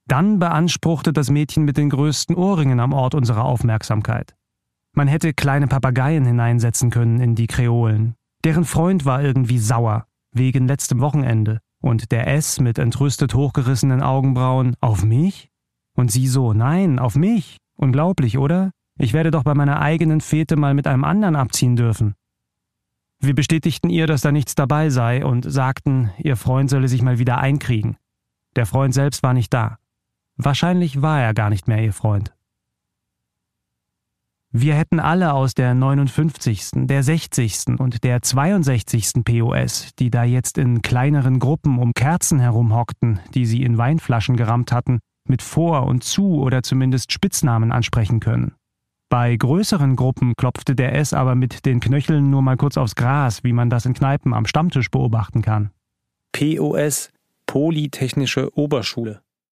Dann beanspruchte das Mädchen mit den größten Ohrringen am Ort unsere Aufmerksamkeit. Man hätte kleine Papageien hineinsetzen können in die Kreolen. Deren Freund war irgendwie sauer, wegen letztem Wochenende. Und der S mit entrüstet hochgerissenen Augenbrauen, auf mich? Und sie so, nein, auf mich. Unglaublich, oder? Ich werde doch bei meiner eigenen Fete mal mit einem anderen abziehen dürfen. Wir bestätigten ihr, dass da nichts dabei sei und sagten, ihr Freund solle sich mal wieder einkriegen. Der Freund selbst war nicht da. Wahrscheinlich war er gar nicht mehr ihr Freund. Wir hätten alle aus der 59., der 60. und der 62. POS, die da jetzt in kleineren Gruppen um Kerzen herumhockten, die sie in Weinflaschen gerammt hatten, mit Vor- und Zu- oder zumindest Spitznamen ansprechen können. Bei größeren Gruppen klopfte der S aber mit den Knöcheln nur mal kurz aufs Gras, wie man das in Kneipen am Stammtisch beobachten kann. POS, Polytechnische Oberschule.